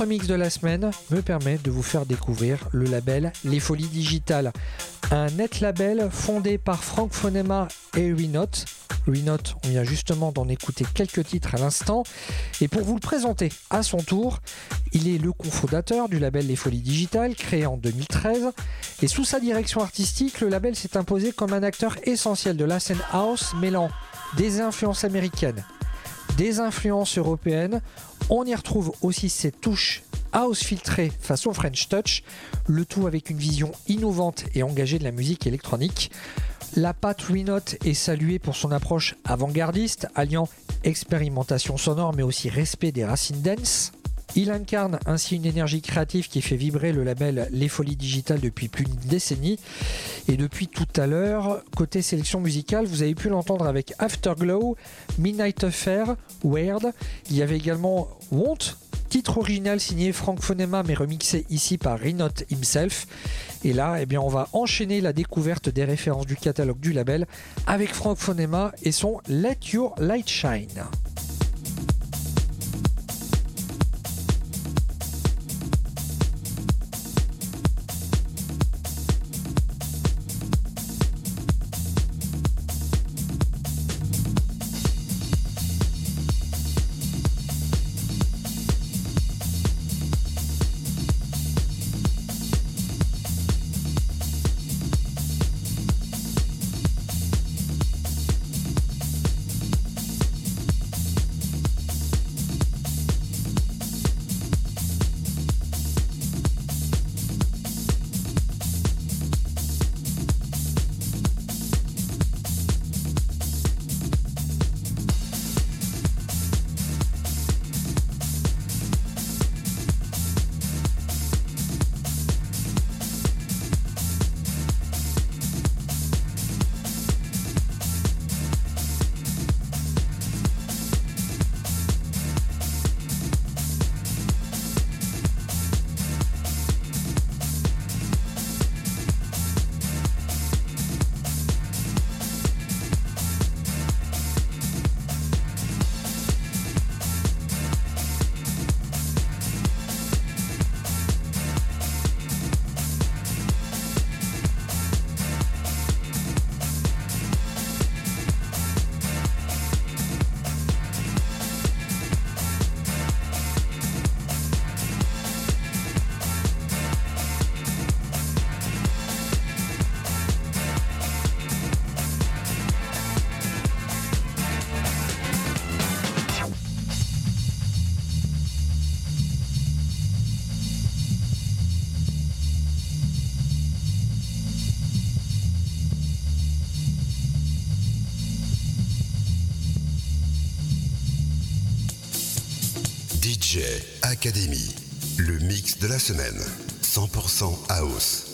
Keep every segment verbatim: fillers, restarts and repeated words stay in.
Notre mix de la semaine me permet de vous faire découvrir le label Les Folies Digitales, un net label fondé par Franck Fonema et Ruinote. Ruinote, on vient justement d'en écouter quelques titres à l'instant. Et pour vous le présenter à son tour, il est le cofondateur du label Les Folies Digitales, créé en deux mille treize. Et sous sa direction artistique, le label s'est imposé comme un acteur essentiel de la scène house, mêlant des influences américaines, des influences européennes. On y retrouve aussi ses touches house filtrées façon French Touch, le tout avec une vision innovante et engagée de la musique électronique. La patte Ruinote est saluée pour son approche avant-gardiste, alliant expérimentation sonore mais aussi respect des racines dance. Il incarne ainsi une énergie créative qui fait vibrer le label Les Folies Digitales depuis plus d'une décennie. Et depuis tout à l'heure, côté sélection musicale, vous avez pu l'entendre avec Afterglow, Midnight Affair, Weird. Il y avait également Want, titre original signé Franck Fonema mais remixé ici par Ruinote himself. Et là, eh bien, on va enchaîner la découverte des références du catalogue du label avec Franck Fonema et son Let Your Light Shine. D J Academy, le mix de la semaine, cent pour cent house.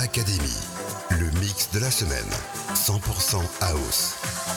Academy, le mix de la semaine, cent pour cent house.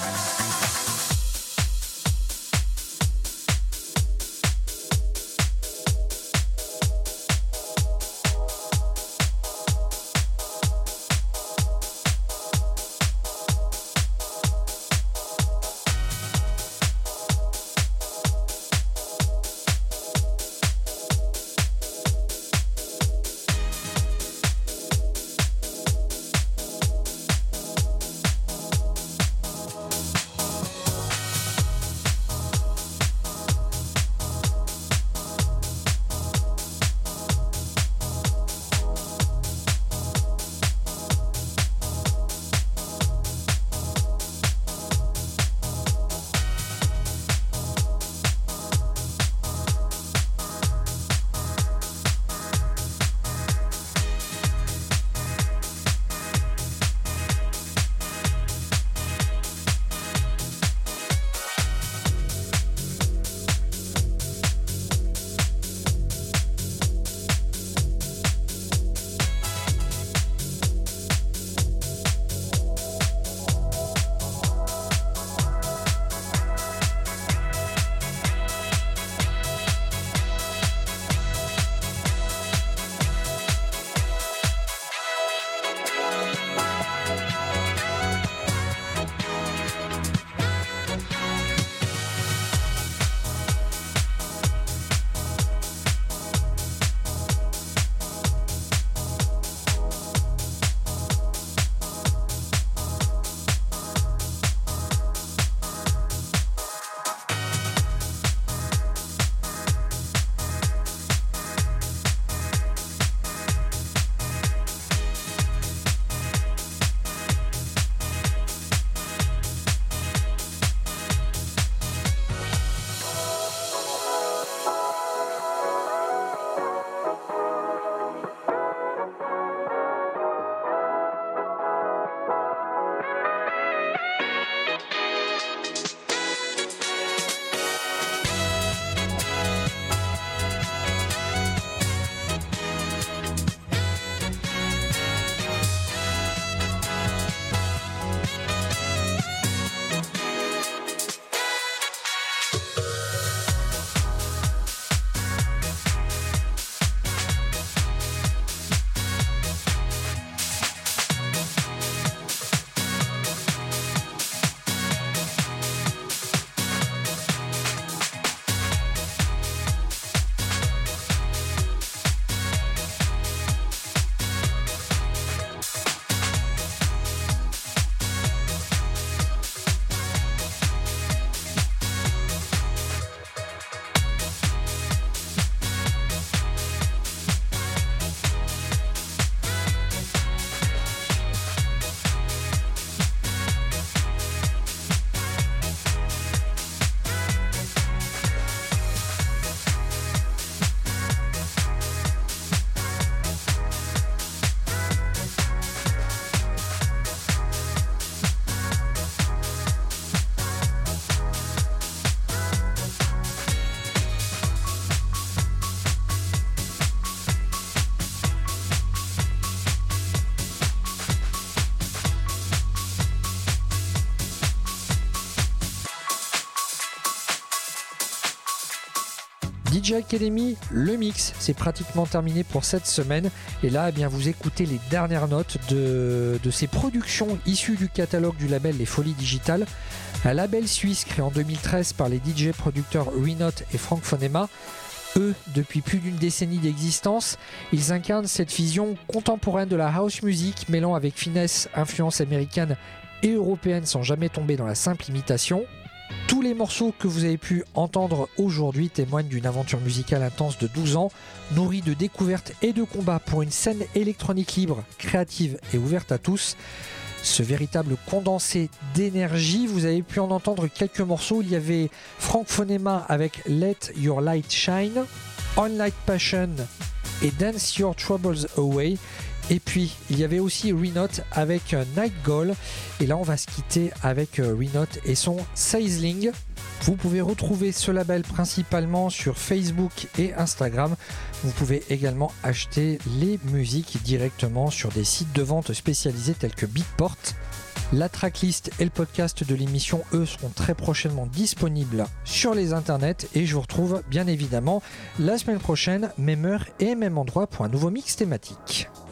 D J Academy, le mix, c'est pratiquement terminé pour cette semaine. Et là, eh bien, vous écoutez les dernières notes de, de ces productions issues du catalogue du label Les Folies Digitales, un label suisse créé en deux mille treize par les D J producteurs Renote et Frank Fonema. Eux, depuis plus d'une décennie d'existence, ils incarnent cette vision contemporaine de la house music, mêlant avec finesse influences américaines et européennes sans jamais tomber dans la simple imitation. Tous les morceaux que vous avez pu entendre aujourd'hui témoignent d'une aventure musicale intense de douze ans, nourrie de découvertes et de combats pour une scène électronique libre, créative et ouverte à tous. Ce véritable condensé d'énergie, vous avez pu en entendre quelques morceaux. Il y avait Frank Fonema avec Let Your Light Shine, On Light Passion et Dance Your Troubles Away. Et puis, il y avait aussi Renote avec Night Goal. Et là, on va se quitter avec Renote et son Sizzling. Vous pouvez retrouver ce label principalement sur Facebook et Instagram. Vous pouvez également acheter les musiques directement sur des sites de vente spécialisés tels que Beatport. La tracklist et le podcast de l'émission, eux, seront très prochainement disponibles sur les internets. Et je vous retrouve bien évidemment la semaine prochaine, même heure et même endroit pour un nouveau mix thématique.